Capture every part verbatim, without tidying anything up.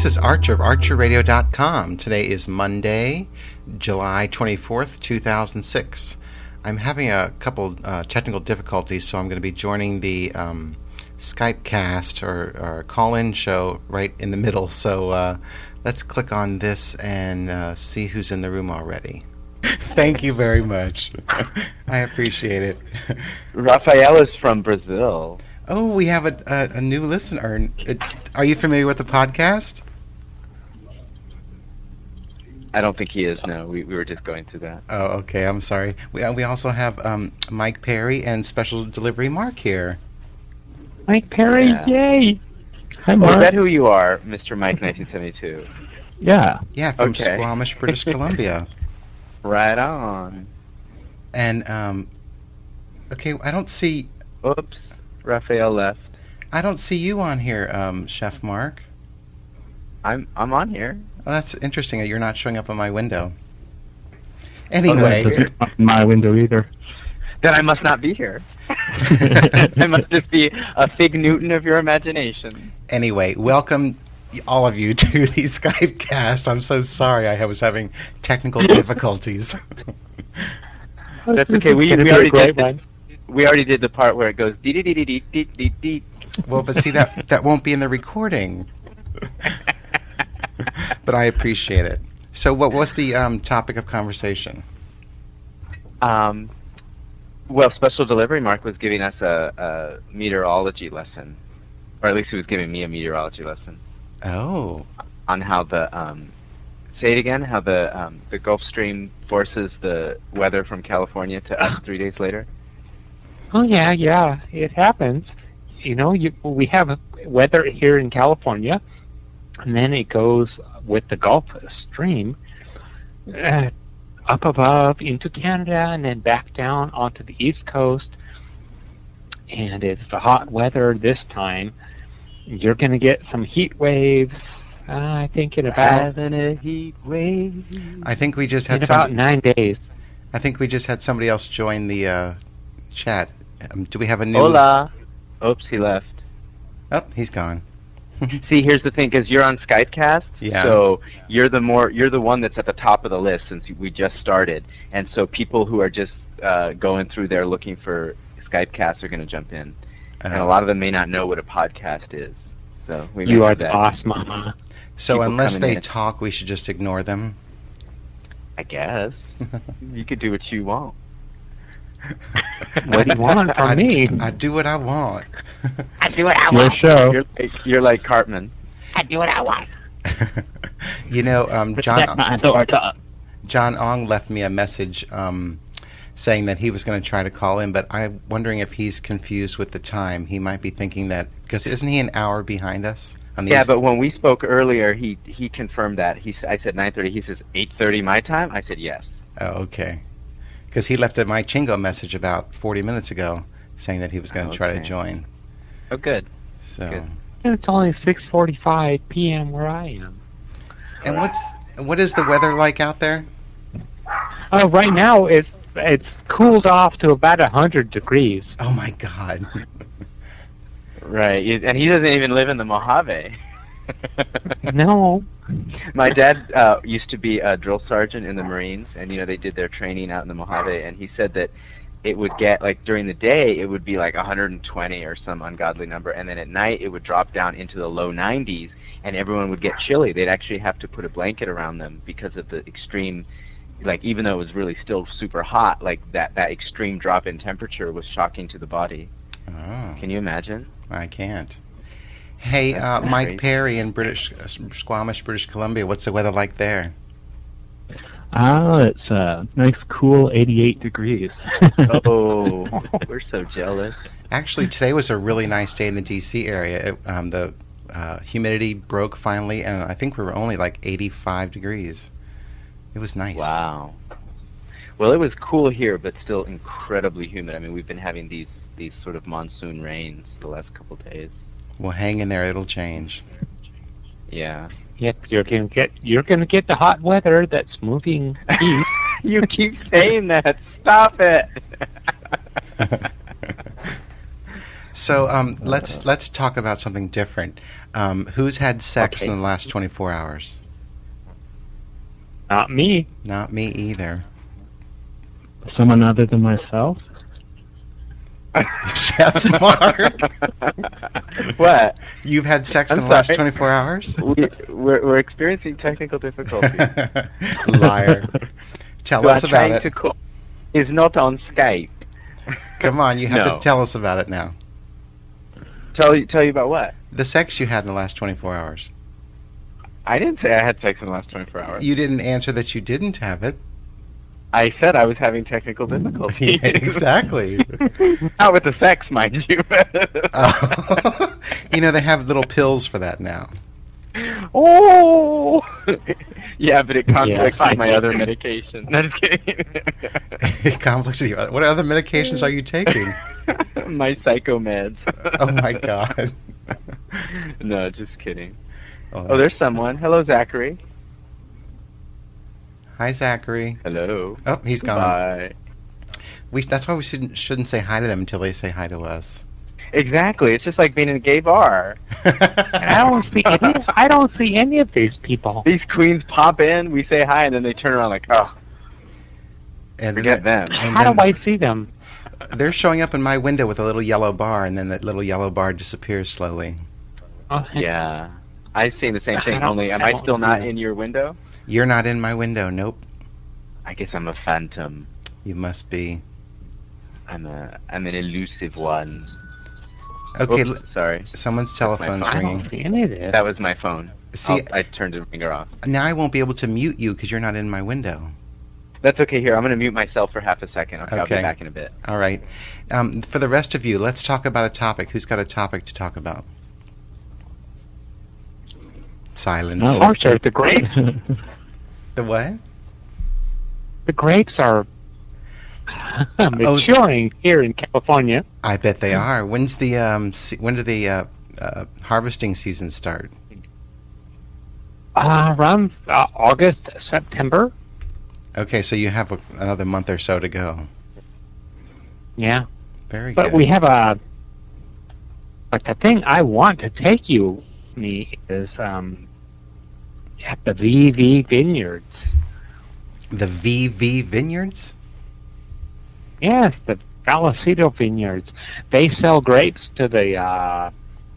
This is Archer of Archer Radio dot com. Today is Monday, July twenty-fourth, two thousand six. I'm having a couple uh, technical difficulties, so I'm going to be joining the um, Skype cast or, or call-in show right in the middle. So uh, let's click on this and uh, see who's in the room already. Thank you very much. I appreciate it. Rafael is from Brazil. Oh, we have a, a, a new listener. Are you familiar with the podcast? I don't think he is, no. We we were just going through that. Oh, okay. I'm sorry. We we also have um, Mike Perry and Special Delivery Mark here. Mike Perry, yeah. Yay! Hi, Mark. Mark. Is that who you are, Mister Mike nineteen seventy-two? Yeah. Yeah, from okay. Squamish, British Columbia. Right on. And, um, okay, I don't see... Oops. Raphael left. I don't see you on here, um, Chef Mark. I'm I'm on here. Oh, that's interesting that you're not showing up on my window. Anyway. Oh, not on my window either. Then I must not be here. I must just be a Fig Newton of your imagination. Anyway, welcome all of you to the Skype cast. I'm so sorry I was having technical difficulties. That's okay. We, we already did the, we already did the part where it goes dee dee dee dee dee dee dee dee. Well, but see, that that won't be in the recording. But I appreciate it. So what was the um, topic of conversation? Um, well, Special Delivery Mark was giving us a, a meteorology lesson, or at least he was giving me a meteorology lesson. Oh. On how the, um, say it again, how the um, the Gulf Stream forces the weather from California to us three days later. Oh, yeah, yeah, it happens. You know, you, we have weather here in California, and then it goes with the Gulf Stream uh, up above into Canada and then back down onto the East Coast. And it's the hot weather this time. You're going to get some heat waves, uh, I think, in about... Having a heat wave. I think we just had in somebody, about nine days. I think we just had somebody else join the uh, chat. Um, do we have a new... Hola. Oops, he left. Oh, he's gone. See, here's the thing, because you're on Skypecast, yeah. So you're the more you're the one that's at the top of the list since we just started, and so people who are just uh, going through there looking for Skypecast are going to jump in, uh, and a lot of them may not know what a podcast is. So we you are the boss, mama. So people unless they in. talk, we should just ignore them. I guess you could do what you want. What do you want from I, me? I do what I want. I do what I Your want. show. You're like, you're like Cartman. I do what I want. You know, um, John, my authority. John Ong left me a message um, saying that he was going to try to call in, but I'm wondering if he's confused with the time. He might be thinking that, because isn't he an hour behind us? On the Yeah, East? but when we spoke earlier, he he confirmed that. He I said nine thirty. He says eight thirty my time. I said yes. Oh, okay. Because he left a my Chingo message about forty minutes ago saying that he was going to okay. try to join. Oh, good. So. Good. It's only six forty-five p.m. where I am. And what's what is the weather like out there? Uh, right now, it's it's cooled off to about one hundred degrees. Oh, my God. Right, and he doesn't even live in the Mojave. No. My dad uh, used to be a drill sergeant in the Marines, and you know they did their training out in the Mojave, and he said that it would get, like, during the day, it would be like one hundred twenty or some ungodly number, and then at night it would drop down into the low nineties, and everyone would get chilly. They'd actually have to put a blanket around them because of the extreme, like, even though it was really still super hot, like, that, that extreme drop in temperature was shocking to the body. Oh. Can you imagine? I can't. Hey, uh, Mike Perry in British uh, Squamish, British Columbia, what's the weather like there? Oh, it's a uh, nice, cool eighty-eight degrees. Oh, we're so jealous. Actually, today was a really nice day in the D C area. It, um, the uh, humidity broke finally, and I think we were only like eighty-five degrees. It was nice. Wow. Well, it was cool here, but still incredibly humid. I mean, we've been having these these sort of monsoon rains the last couple of days. Well, hang in there; it'll change. Yeah. Yep, you're gonna get you're gonna get the hot weather that's moving east. You keep saying that. Stop it. So um, let's let's talk about something different. Um, who's had sex Okay. in the last twenty-four hours? Not me. Not me either. Someone other than myself? Chef Mark, What? you've had sex in I'm the last sorry. twenty-four hours? We, we're, we're experiencing technical difficulties. Liar. Tell You us are about trying it. to call. Is not on Skype. Come on, you have No. to tell us about it now. Tell you tell you about what? The sex you had in the last twenty-four hours. I didn't say I had sex in the last twenty-four hours. You didn't answer that you didn't have it. I said I was having technical difficulties. Yeah, exactly. Not with the sex, mind you. Oh. You know, they have little pills for that now. Oh! Yeah, but it conflicts Yeah. with my other medication. No, just kidding. It conflicts with you. What other medications are you taking? My psychomeds. Oh my God. No, just kidding. Oh, Oh, that's- there's someone. Hello, Zachary. Hi, Zachary. Hello. Oh, he's gone. Bye. We, that's why we shouldn't shouldn't say hi to them until they say hi to us. Exactly. It's just like being in a gay bar. And I don't see any. Of, I don't see any of these people. These queens pop in, we say hi, and then they turn around like, oh, And forget then- them. and How then do I see them? They're showing up in my window with a little yellow bar, and then that little yellow bar disappears slowly. Oh, Yeah. I've seen the same I thing, don't- only am I I don't still see not them. in your window? You're not in my window. Nope. I guess I'm a phantom. You must be. I'm a I'm an elusive one. Okay, Oops, sorry. l- someone's my telephone's phone. I ringing. don't see any of this. That was my phone. See, I'll- I turned the ringer off. now I won't be able to mute you because you're not in my window. That's okay. Here, I'm going to mute myself for half a second. Okay, I'll Okay. be back in a bit. All right. Um, for the rest of you, let's talk about a topic. Who's got a topic to talk about? Silence. Oh. Archer, the grapes. The what? The grapes are maturing here in California. I bet they are. When's the um? Se- when do the uh, uh, harvesting season start? Uh, around uh, August, September. Okay, so you have a, another month or so to go. Yeah, Very but good. we have a. But the thing I want to take you me is um, at the V V Vineyards. The V V Vineyards? Yes, the Vallecito Vineyards. They sell grapes to the uh,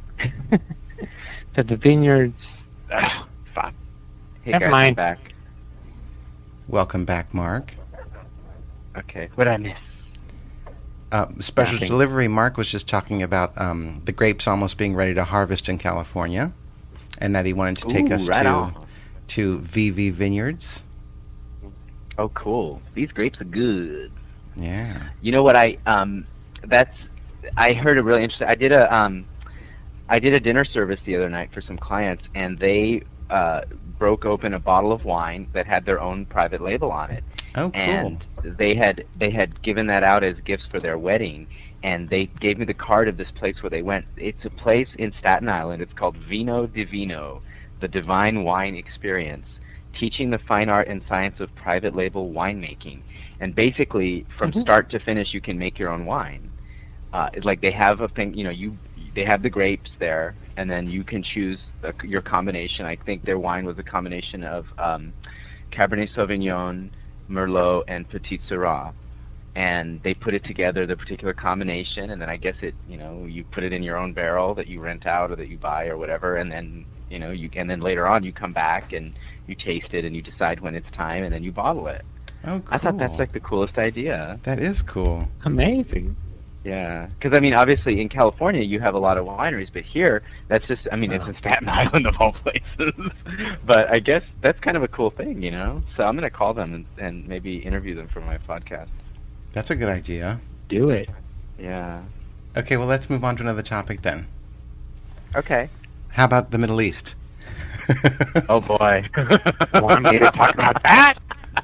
to the vineyards. Ugh, fuck. Hey, Never guys, I'm mind. back. Welcome back, Mark. Okay. What I miss? Uh, special Nothing. delivery, Mark was just talking about um, the grapes almost being ready to harvest in California, and that he wanted to take Ooh, us right to on. to V V Vineyards. Oh, cool. These grapes are good. Yeah. You know what I um that's I heard a really interesting I did a um I did a dinner service the other night for some clients, and they uh broke open a bottle of wine that had their own private label on it. Oh, cool. And they had they had given that out as gifts for their wedding, and they gave me the card of this place where they went. It's a place in Staten Island. It's called Vino Divino, the Divine Wine Experience, teaching the fine art and science of private label winemaking. And basically, from Mhm. start to finish, you can make your own wine. Uh, it's like they have a thing, you know, you they have the grapes there, and then you can choose the, your combination. I think their wine was a combination of um, Cabernet Sauvignon, Merlot, and Petit Syrah. And they put it together, the particular combination, and then I guess it, you know, you put it in your own barrel that you rent out or that you buy or whatever, and then, you know, you and then later on you come back and you taste it and you decide when it's time, and then you bottle it. Oh, cool. I thought that's like the coolest idea. That is cool. Amazing. Yeah, because I mean, obviously in California you have a lot of wineries, but here that's just, I mean, it's in Staten Island of all places. But I guess that's kind of a cool thing, you know. So I'm gonna call them and, and maybe interview them for my podcast. That's a good idea. Do it. Yeah. Okay, well, let's move on to another topic then. Okay. How about the Middle East? Oh boy. Want me to talk about that?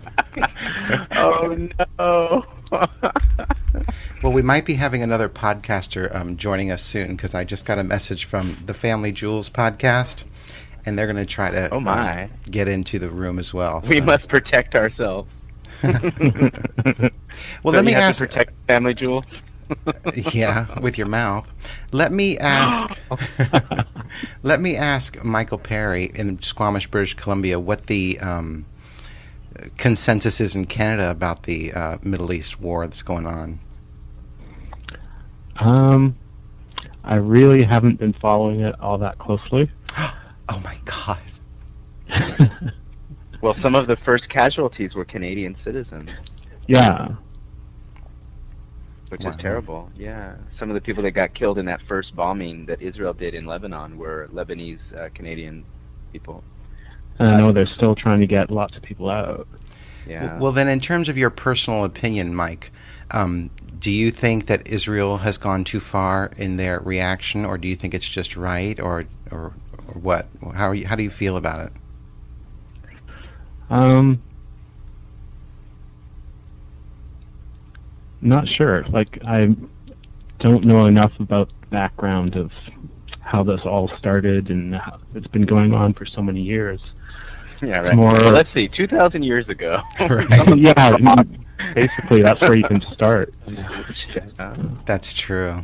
Oh no. Well, we might be having another podcaster um, joining us soon because I just got a message from the Family Jewels podcast, and they're going to try to Oh my. um, get into the room as well. We so- must protect ourselves. Well, Don't let me you have ask. to protect Family Jewel. Yeah, with your mouth. Let me ask. Let me ask Michael Perry in Squamish, British Columbia, what the um, consensus is in Canada about the uh, Middle East war that's going on. Um, I really haven't been following it all that closely. Oh my God. Well, some of the first casualties were Canadian citizens. Yeah. Which Wow. is terrible, yeah. Some of the people that got killed in that first bombing that Israel did in Lebanon were Lebanese uh, Canadian people. And I know they're still trying to get lots of people out. Yeah. Well, then, in terms of your personal opinion, Mike, um, do you think that Israel has gone too far in their reaction, or do you think it's just right, or or, or what? How are you, how do you feel about it? Um, not sure. Like, I don't know enough about the background of how this all started and how it's been going on for so many years. yeah, right. more- Well, let's see, two thousand years ago. Right. Yeah, I mean, basically that's where you can start. Yeah. That's true.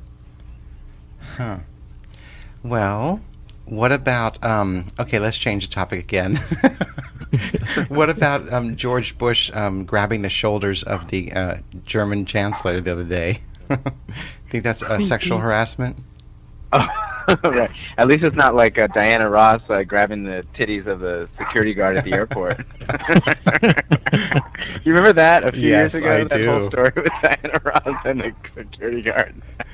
Huh. Well, what about, um, okay, let's change the topic again. What about um, George Bush um, grabbing the shoulders of the uh, German chancellor the other day? Think that's uh, sexual harassment? Oh, right. At least it's not like uh, Diana Ross uh, grabbing the titties of the security guard at the airport. You remember that a few Yes, years ago? I that do. whole story with Diana Ross and the security guard.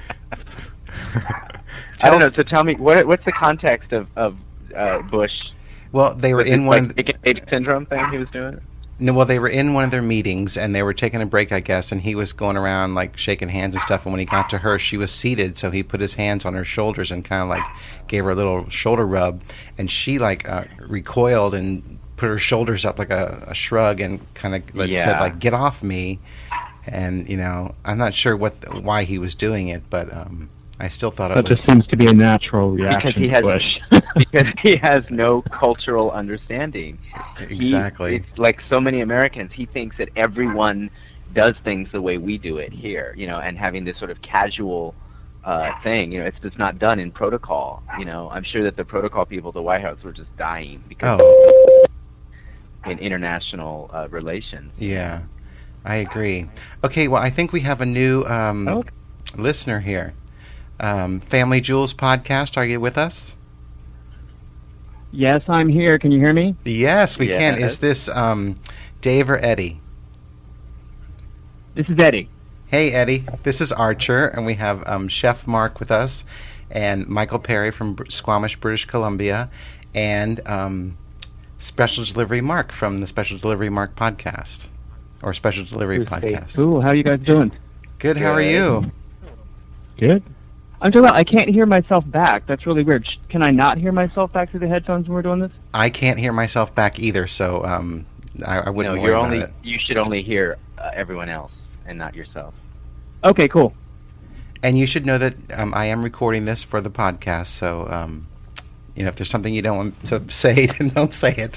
I don't know. So tell me, what what's the context of of uh, Bush? Well, they were Was in it one. like of the, naked baby syndrome thing he was doing? no, well, they were in one of their meetings, and they were taking a break, I guess, and he was going around like shaking hands and stuff. And when he got to her, she was seated, so he put his hands on her shoulders and kind of like gave her a little shoulder rub, and she like uh, recoiled and put her shoulders up like a, a shrug and kind of like, said Yeah. like, "Get off me." And you know, I'm not sure what the, why he was doing it, but um, I still thought it That was. just seems to be a natural reaction Because he to has Bush. because he has no cultural understanding. He- Exactly. it's like so many Americans, he thinks that everyone does things the way we do it here, you know, and having this sort of casual uh, thing, you know, it's just not done in protocol. You know, I'm sure that the protocol people at the White House were just dying because Oh, in international uh, relations. yeah, I agree. Okay, well, I think we have a new um, Okay. listener here. Um, Family Jewels podcast, are you with us? Yes, I'm here. Can you hear me? Yes, we can. Yes. Is this um, Dave or Eddie? This is Eddie. Hey, Eddie. This is Archer, and we have um, Chef Mark with us, and Michael Perry from Br- Squamish, British Columbia, and um, Special Delivery Mark from the Special Delivery Mark podcast, or Special Delivery Who's podcast. Ooh, how you guys doing? Good. How are Good. you? Good. I'm doing well. I can't hear myself back. That's really weird. Sh- Can I not hear myself back through the headphones when we're doing this? I can't hear myself back either, so um, I, I wouldn't no, worry you're about only it. you should only hear uh, everyone else and not yourself. Okay, cool. And you should know that um, I am recording this for the podcast, so um, you know if there's something you don't want to say, then don't say it.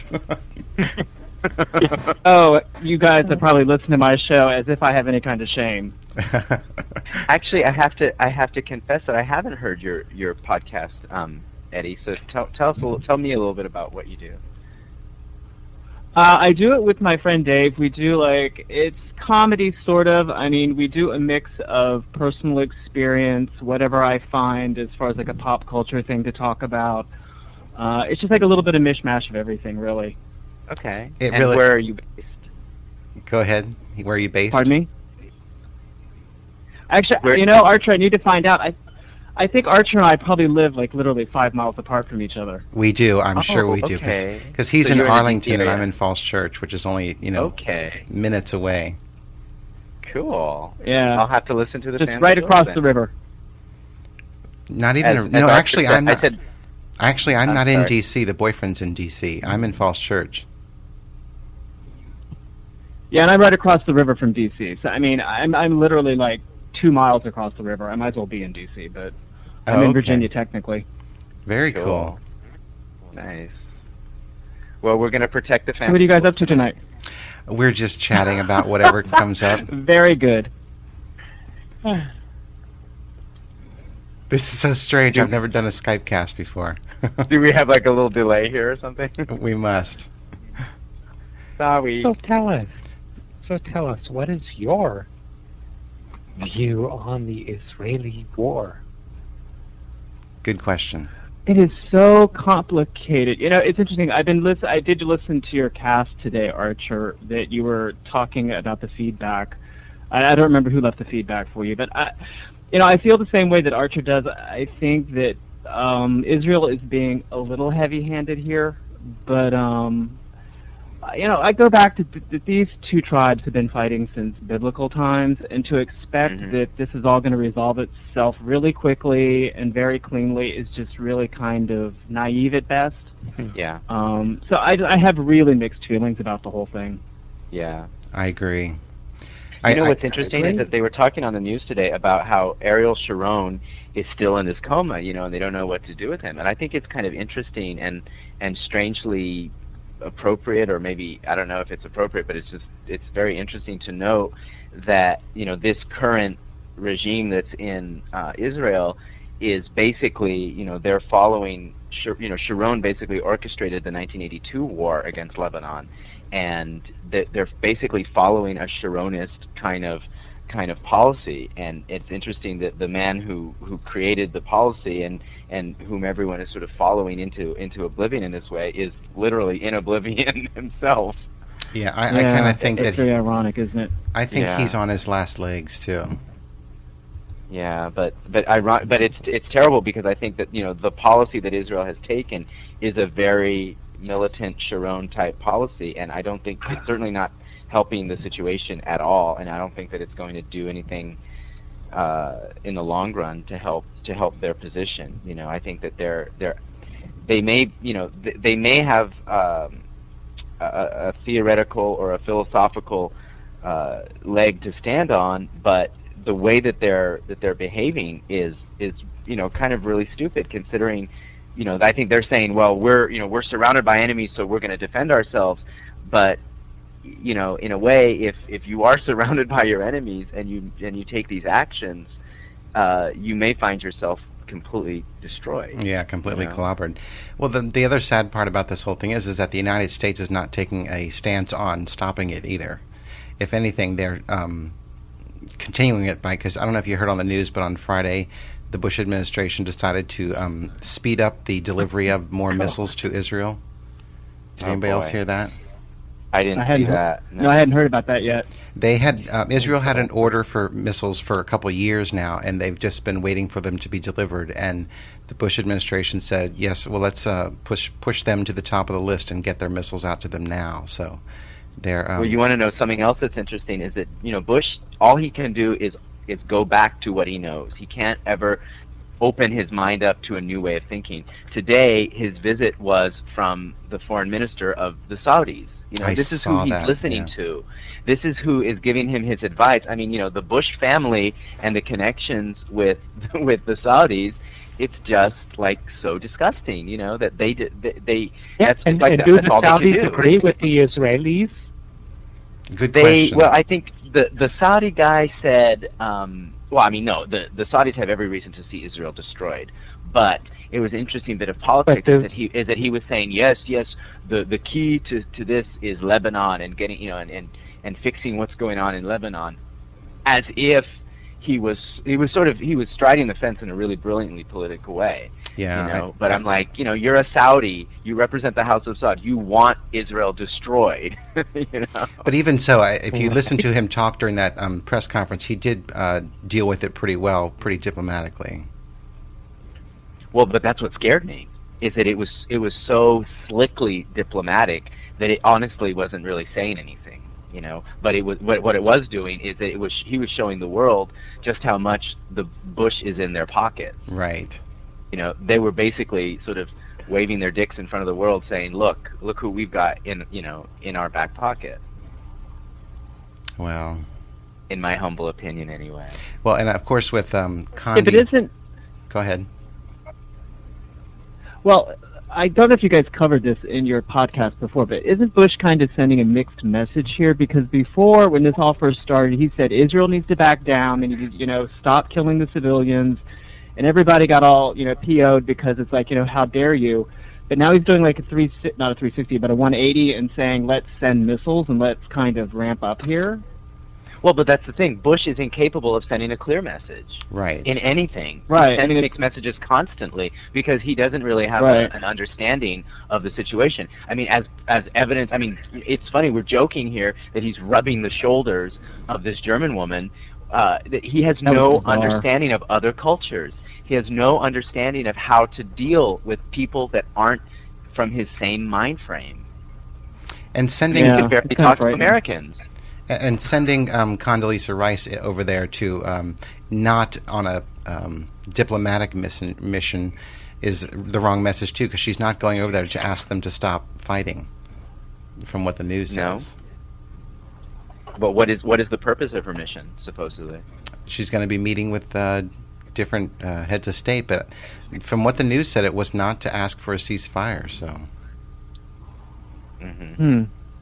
Oh, you guys have probably listened to my show as if I have any kind of shame. Actually, I have to I have to confess that I haven't heard your your podcast, um, Eddie. So tell tell us a little, tell me a little bit about what you do. Uh, I do it with my friend Dave. We do like, it's comedy sort of. I mean, we do a mix of personal experience, whatever I find as far as like a pop culture thing to talk about. Uh, it's just like a little bit of mishmash of everything, really. Okay. It and really- where are you based? Go ahead. Where are you based? Pardon me? Actually, Where- you know, Archer, I need to find out. I, I think Archer and I probably live like literally five miles apart from each other. We do. I'm Oh, sure we do. okay. Because he's So in you're in the Arlington and area. I'm in Falls Church, which is only, you know, Okay. minutes away. Cool. Yeah. I'll have to listen to the Just Family right Jewels across then. the river. Not even. As- a, as no, Archer actually, said- I'm not. I said, actually, I'm I'm not in sorry. D C. The boyfriend's in D C. I'm in Falls Church. Yeah, and I'm right across the river from D C. So I mean, I'm I'm literally like two miles across the river. I might as well be in D C, but I'm Oh, in okay. Virginia technically. Very cool. Cool. nice. Well, we're going to protect the family. What are you guys up to tonight? We're just chatting about whatever comes up. Very good. This is so strange. I've never done a Skype cast before. Do we have like a little delay here or something? We must. Sorry. So tell us. So tell us, what is your view on the Israeli war? Good question. It is so complicated. You know, it's interesting. I've been listen. I did listen to your cast today, Archer, that you were talking about the feedback. I, I don't remember who left the feedback for you, but I, you know, I feel the same way that Archer does. I think that um, Israel is being a little heavy-handed here, but um, you know, I go back to th- that these two tribes have been fighting since biblical times, and to expect mm-hmm. that this is all going to resolve itself really quickly and very cleanly is just really kind of naive at best. Yeah. Um, so I, I have really mixed feelings about the whole thing. Yeah. I agree. You I, know I, what's interesting is that they were talking on the news today about how Ariel Sharon is still in this coma, you know, and they don't know what to do with him. And I think it's kind of interesting and and strangely appropriate, or maybe I don't know if it's appropriate, but it's just it's very interesting to note that, you know, this current regime that's in uh, Israel is basically, you know, they're following, you know, Sharon basically orchestrated the nineteen eighty-two war against Lebanon, and they're basically following a Sharonist kind of kind of policy. And it's interesting that the man who who created the policy and and whom everyone is sort of following into into oblivion in this way is literally in oblivion himself. Yeah, I, yeah, I kind of think it's that very he, ironic, isn't it? I think yeah. he's on his last legs too. Yeah, but but iron- but it's it's terrible because I think that, you know, the policy that Israel has taken is a very militant Sharon type policy, and I don't think it's certainly not helping the situation at all, and I don't think that it's going to do anything uh, in the long run to help to help their position. You know, I think that they're they're they may you know th- they may have um, a, a theoretical or a philosophical uh, leg to stand on, but the way that they're that they're behaving is is you know kind of really stupid, considering, you know, I think they're saying, well, we're you know we're surrounded by enemies, so we're going to defend ourselves. But, you know, in a way, if if you are surrounded by your enemies and you and you take these actions, uh, you may find yourself completely destroyed. Yeah, completely you know? clobbered. Well, the the other sad part about this whole thing is is that the United States is not taking a stance on stopping it either. If anything, they're um, continuing it by, because I don't know if you heard on the news, but on Friday, the Bush administration decided to um, speed up the delivery of more missiles to Israel. Did Oh, anybody boy. else hear that? I didn't I see hadn't that. heard, no, I hadn't heard about that yet. They had um, Israel had an order for missiles for a couple of years now, and they've just been waiting for them to be delivered. And the Bush administration said, "Yes, well, let's uh, push push them to the top of the list and get their missiles out to them now." So, they're. Um, Well, you want to know something else that's interesting is that, you know, Bush, all he can do is is go back to what he knows. He can't ever open his mind up to a new way of thinking. Today, his visit was from the foreign minister of the Saudis. You know, I this is saw who he's that, listening yeah. to. This is who is giving him his advice. I mean, you know, the Bush family and the connections with with the Saudis, it's just like so disgusting, you know, that they did they, they Yeah, that's and, like and that, do that's the all they can Saudis do. agree with the Israelis? Good They question. well, I think the the Saudi guy said, um, well, I mean, no, the the Saudis have every reason to see Israel destroyed, but it was interesting bit of politics But the- is that he is that he was saying, yes, yes, the the key to to this is Lebanon and getting, you know, and and, and fixing what's going on in Lebanon, as if he was he was sort of he was striding the fence in a really brilliantly political way. yeah, You know, I- but I'm like, you know, you're a Saudi, you represent the House of Saud, you want Israel destroyed, you know. But even so, I, if you listen to him talk during that um, press conference, he did uh, deal with it pretty well, pretty diplomatically. Well, but that's what scared me, is that it was it was so slickly diplomatic that it honestly wasn't really saying anything, you know. But it was what, what it was doing is that it was he was showing the world just how much the Bush is in their pockets. Right. You know, they were basically sort of waving their dicks in front of the world, saying, "Look, look who we've got in you know in our back pocket." Well, In my humble opinion, anyway. well, and of course with um, Condi. If it isn't, Go ahead. well, I don't know if you guys covered this in your podcast before, but isn't Bush kind of sending a mixed message here? Because before, when this all first started, he said Israel needs to back down and, you know, stop killing the civilians. And everybody got all, you know, P O'd because it's like, you know, how dare you? But now he's doing like a three, not a three sixty, but a one eighty and saying, let's send missiles and let's kind of ramp up here. Well, but that's the thing. Bush is incapable of sending a clear message. Right. In anything. Right. He's sending mixed messages constantly because he doesn't really have Right. a, an understanding of the situation. I mean, as as evidence, I mean, it's funny, we're joking here that he's rubbing the shoulders of this German woman. Uh, that he has That was no bizarre. understanding of other cultures. He has no understanding of how to deal with people that aren't from his same mind frame. And sending Yeah. He could barely it's kind talk of to frightening. Americans. and sending um, Condoleezza Rice over there to um, not on a um, diplomatic mission, mission is the wrong message too, because she's not going over there to ask them to stop fighting. From what the news No. says, But what is what is the purpose of her mission, supposedly? she's going to be meeting with uh, different uh, heads of state. But from what the news said, it was not to ask for a ceasefire. So Mm-hmm. Hmm.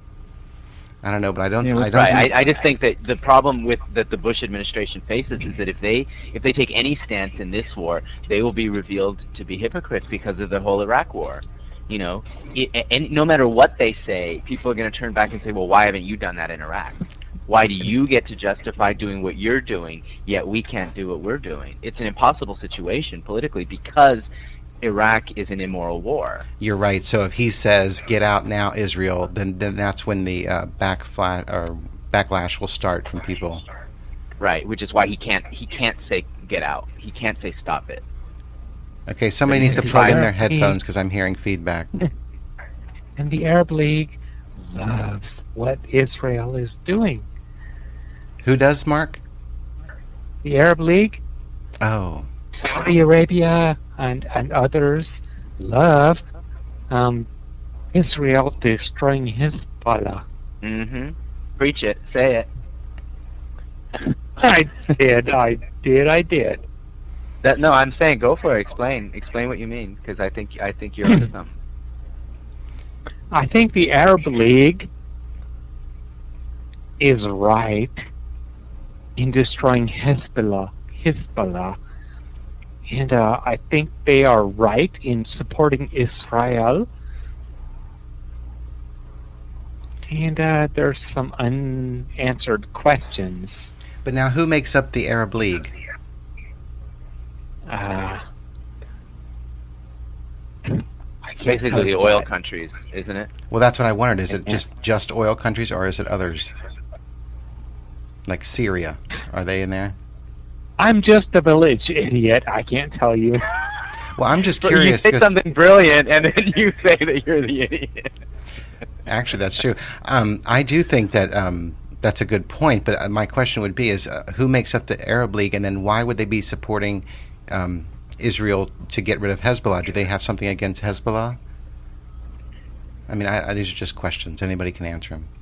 I don't know, but I don't. Yeah, I don't. Right. think- I, I just think that the problem with that the Bush administration faces is that if they if they take any stance in this war, they will be revealed to be hypocrites because of the whole Iraq war. You know, it, and no matter what they say, people are going to turn back and say, "Well, why haven't you done that in Iraq? Why do you get to justify doing what you're doing, yet we can't do what we're doing?" It's an impossible situation politically because Iraq is an immoral war. You're right. So if he says "Get out now, Israel," then then that's when the uh, backfla- or backlash will start from people. Right, which is why he can't he can't say "Get out." He can't say "Stop it." Okay, somebody needs to plug in their headphones because I'm hearing feedback. And the Arab League loves what Israel is doing. Who does, Mark? The Arab League, Oh, Saudi Arabia, and, and others love um, Israel destroying Hezbollah. Mm-hmm. Preach it. Say it. I did, I did, I did. That, no, I'm saying go for it. Explain. Explain what you mean, because I think I think you're onto something. I think the Arab League is right in destroying Hezbollah. Hezbollah. And uh, I think they are right in supporting Israel. And uh, there's some unanswered questions. but now who makes up the Arab League? Uh, I can't Basically, tell the you oil that. countries, isn't it? Well, that's what I wondered. Is it just just oil countries, or is it others? Like Syria, are they in there? I'm just a village idiot. I can't tell you. Well, I'm just So you curious say because something brilliant, and then you say that you're the idiot. actually that's true. Um, I do think that um, that's a good point. But uh, my question would be: Is uh, who makes up the Arab League, and then why would they be supporting um, Israel to get rid of Hezbollah? Do they have something against Hezbollah? I mean, I, I, these are just questions. Anybody can answer them,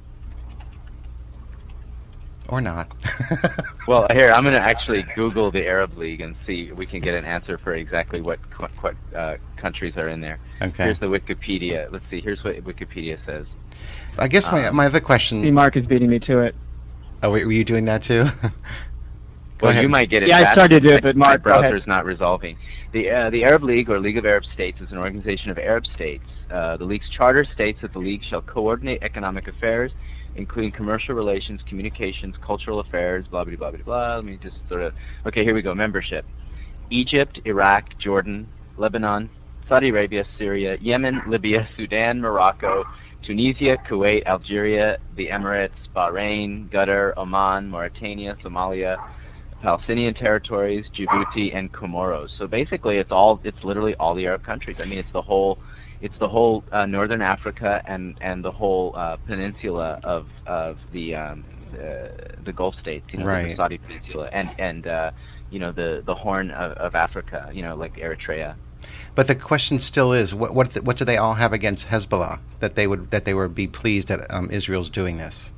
or not. Well, here I'm going to actually Google the Arab League and see if we can get an answer for exactly what what uh, countries are in there. Okay. Here's the Wikipedia. Let's see. Here's what Wikipedia says. I guess my Um, my other question. See, Mark is beating me to it. Oh, wait, were you doing that too? Go Well, ahead. you might get it. Yeah, I faster started to do it, because but Mark, my go ahead. browser's not resolving. The uh, the Arab League, or League of Arab States, is an organization of Arab states. Uh, the League's charter states that the League shall coordinate economic affairs, including commercial relations, communications, cultural affairs, blah blah blah blah blah. Let me just sort of. Okay, here we go. Membership: Egypt, Iraq, Jordan, Lebanon, Saudi Arabia, Syria, Yemen, Libya, Sudan, Morocco, Tunisia, Kuwait, Algeria, the Emirates, Bahrain, Qatar, Oman, Mauritania, Somalia, Palestinian territories, Djibouti, and Comoros. So basically, it's all it's literally all the Arab countries. I mean, it's the whole it's the whole uh, northern Africa and and the whole uh, peninsula of of the um, uh, the Gulf states, you know, Right. the Saudi Peninsula, and and uh, you know the the Horn of, of Africa, you know, like Eritrea. But the question still is, what what what do they all have against Hezbollah that they would that they would be pleased that um, Israel's doing this?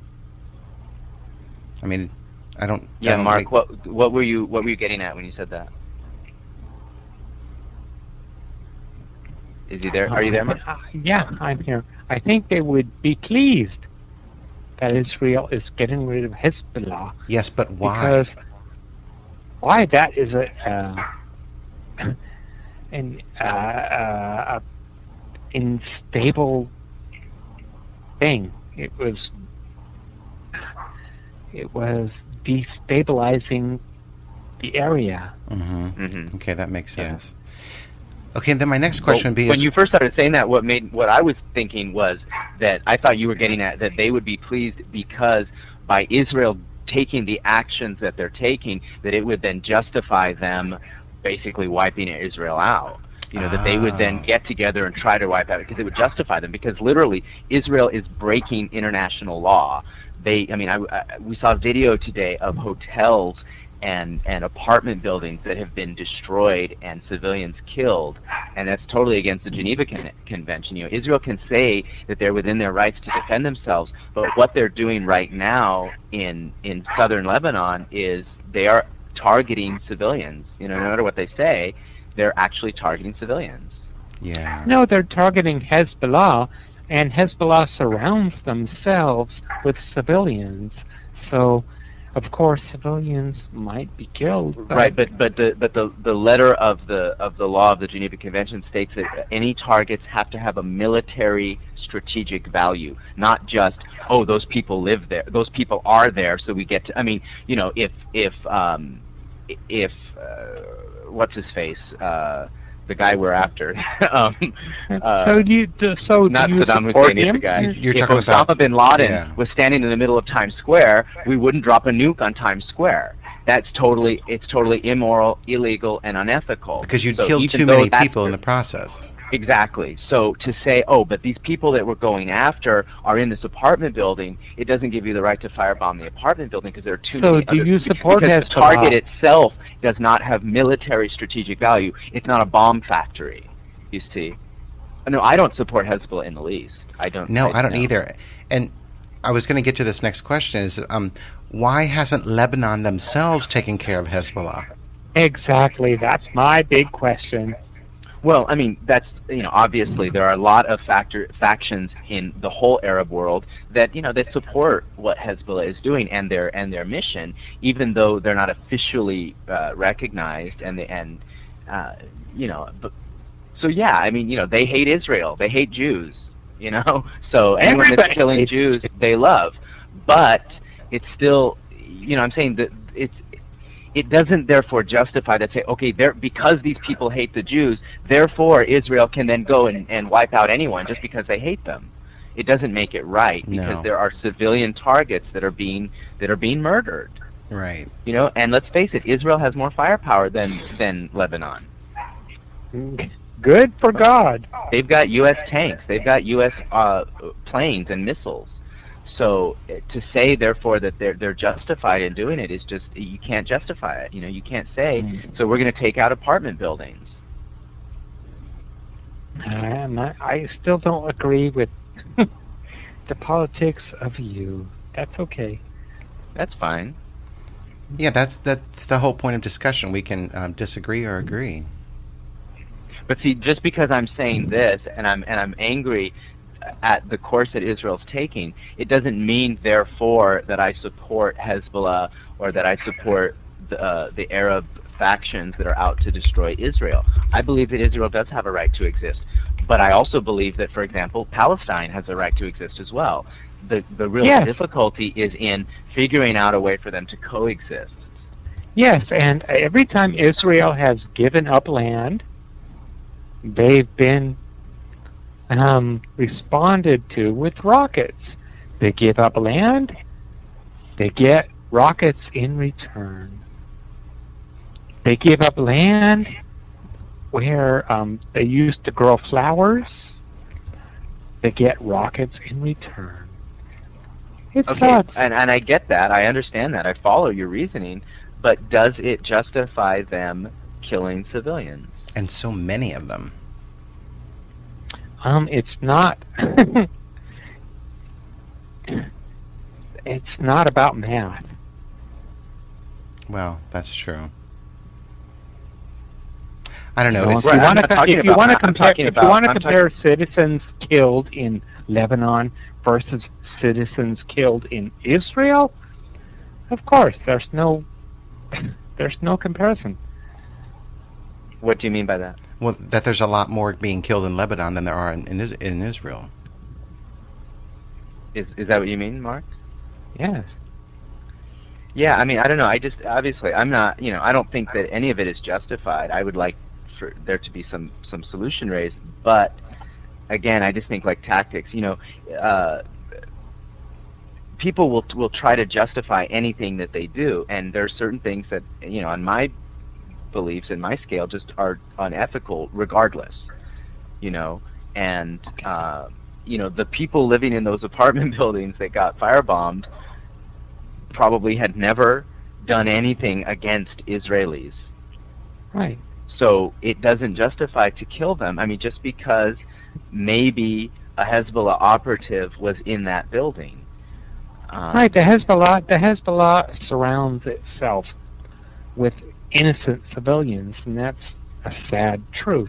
I mean, I don't. I Yeah, don't Mark, like- what what were you what were you getting at when you said that? Is he there? Are you there, Mark? Uh, yeah, I'm here. I think they would be pleased that Israel is getting rid of Hezbollah. Yes, but why? Because why? That is a uh, an uh, uh, a unstable thing. It was it was destabilizing the area. Mm-hmm. Mm-hmm. Okay, that makes Yeah. sense. Okay, then my next question Well, would be: when is, you first started saying that, what made what I was thinking was that I thought you were getting at that they would be pleased because by Israel taking the actions that they're taking, that it would then justify them basically wiping Israel out. You know, that they would then Ah. get together and try to wipe out because it would justify them. Because literally, Israel is breaking international law. They, I mean, I, I, we saw a video today of hotels and and apartment buildings that have been destroyed and civilians killed, and that's totally against the Geneva Con- Convention. You know, Israel can say that they're within their rights to defend themselves, but what they're doing right now in in southern Lebanon is they are targeting civilians. You know, no matter what they say, they're actually targeting civilians. yeah, No, they're targeting Hezbollah, and Hezbollah surrounds themselves with civilians. So, of course, civilians might be killed. But Right, but but the but the the letter of the of the law of the Geneva Convention states that any targets have to have a military strategic value, not just oh those people live there, those people are there, so we get to. I mean, you know, if if um, if uh, what's his face, uh, the guy we're after, um, uh, so do you? do- So not do you Saddam support Hussein, it's him? the guy. You're if talking Osama about- bin Laden yeah. was standing in the middle of Times Square, we wouldn't drop a nuke on Times Square. That's totally, it's totally immoral, illegal, and unethical. because you'd So killed even too though many that's- people in the process. Exactly. So to say, oh, but these people that we're going after are in this apartment building, it doesn't give you the right to firebomb the apartment building because there are too So many. do other, you support because the Hezbollah? target itself does not have military strategic value. It's not a bomb factory. You see. No, I don't support Hezbollah in the least. I don't. No, I don't no. either. And I was going to get to this next question: is um, why hasn't Lebanon themselves taken care of Hezbollah? Exactly. That's my big question. Well, I mean, that's, you know, obviously there are a lot of factor factions in the whole Arab world that, you know, that support what Hezbollah is doing and their and their mission, even though they're not officially uh, recognized and the, and uh, you know, but so yeah, I mean, you know, they hate Israel, they hate Jews, you know, so anyone that's Everybody killing hates- Jews, they love, but it's still, you know, I'm saying that it's. It doesn't therefore justify that say, okay, there because these people hate the Jews, therefore Israel can then go and, and wipe out anyone just because they hate them. It doesn't make it right because No. there are civilian targets that are being that are being murdered. Right. You know, and let's face it, Israel has more firepower than than Lebanon. Good for God. They've got U S tanks, they've got U S uh, planes and missiles. So uh, to say, therefore, that they're they're justified in doing it is just you can't justify it. You know, you can't say. Mm. So we're going to take out apartment buildings. And I, I still don't agree with the politics of you. That's okay. That's fine. Yeah, that's that's the whole point of discussion. We can um, disagree or agree. But see, just because I'm saying this and I'm and I'm angry at the course that Israel's taking, it doesn't mean, therefore, that I support Hezbollah or that I support the, uh, the Arab factions that are out to destroy Israel. I believe that Israel does have a right to exist. But I also believe that, for example, Palestine has a right to exist as well. The, the real Yes. difficulty is in figuring out a way for them to coexist. Yes, and every time Israel has given up land, they've been um, responded to with rockets. They give up land, they get rockets in return. They give up land where um, they used to grow flowers, they get rockets in return. It's Okay, nuts. and, and I get that. I understand that. I follow your reasoning. But does it justify them killing civilians? And so many of them. Um, it's not. It's not about math. Well, that's true. I don't know. No, It's, if you Right, I'm want not to, talking if you about- want to I'm compare, talking if you about- want to I'm compare citizens killed in Lebanon versus citizens killed in Israel, of course, there's no, there's no comparison. What do you mean by that? well, that there's a lot more being killed in Lebanon than there are in, in, Is- in Israel. Is is that what you mean, Mark? Yes. Yeah, I mean, I don't know. I just obviously I'm not. You know, I don't think that any of it is justified. I would like for there to be some some solution raised, but again, I just think like tactics. You know, uh, people will will try to justify anything that they do, and there are certain things that you know, on my beliefs and my scale, just are unethical, regardless. You know, and uh, you know, the people living in those apartment buildings that got firebombed probably had never done anything against Israelis. Right. So it doesn't justify to kill them. I mean, just because maybe a Hezbollah operative was in that building. Um, Right. The Hezbollah, the Hezbollah surrounds itself with innocent civilians, and that's a sad truth.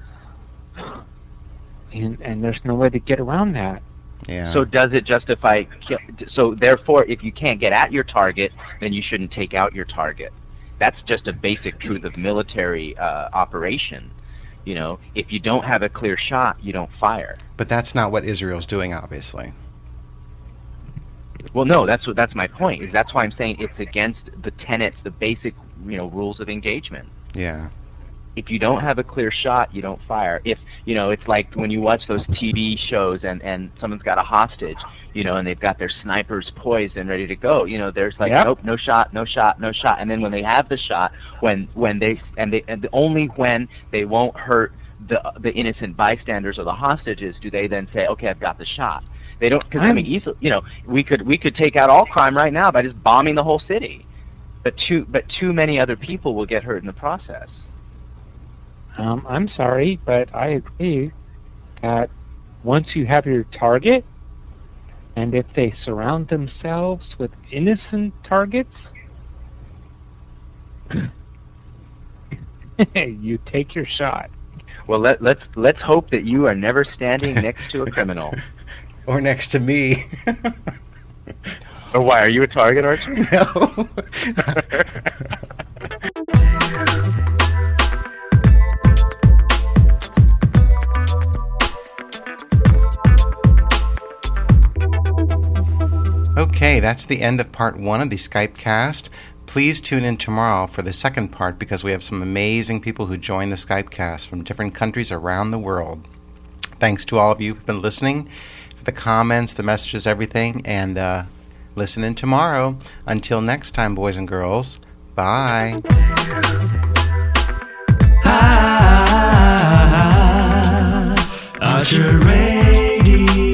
And, and there's no way to get around that. Yeah. So does it justify? Kill, so therefore, if you can't get at your target, then you shouldn't take out your target. That's just a basic truth of military uh, operation. You know, if you don't have a clear shot, you don't fire. But that's not what Israel's doing, obviously. Well, no, that's what that's my point. Is that's why I'm saying it's against the tenets, the basic, you know, rules of engagement. Yeah. If you don't have a clear shot, you don't fire. If, you know, it's like when you watch those T V shows and, and someone's got a hostage, you know, and they've got their snipers poised and ready to go. You know, there's like, Yep. nope, no shot, no shot, no shot. And then when they have the shot, when when they and they and only when they won't hurt the the innocent bystanders or the hostages do they then say, okay, I've got the shot. They don't, because I mean, easily, you know, we could we could take out all crime right now by just bombing the whole city, but too but too many other people will get hurt in the process. Um, I'm sorry, but I agree that once you have your target, and if they surround themselves with innocent targets, you take your shot. Well, let, let's let's hope that you are never standing next to a criminal. Or next to me. Or why? Are you a target, Archie? No. Okay, that's the end of part one of the Skype cast. Please tune in tomorrow for the second part because we have some amazing people who join the Skype cast from different countries around the world. Thanks to all of you who've been listening, for the comments, the messages, everything, and uh, listen in tomorrow. Until next time, boys and girls, bye. Ah, Archer Radio.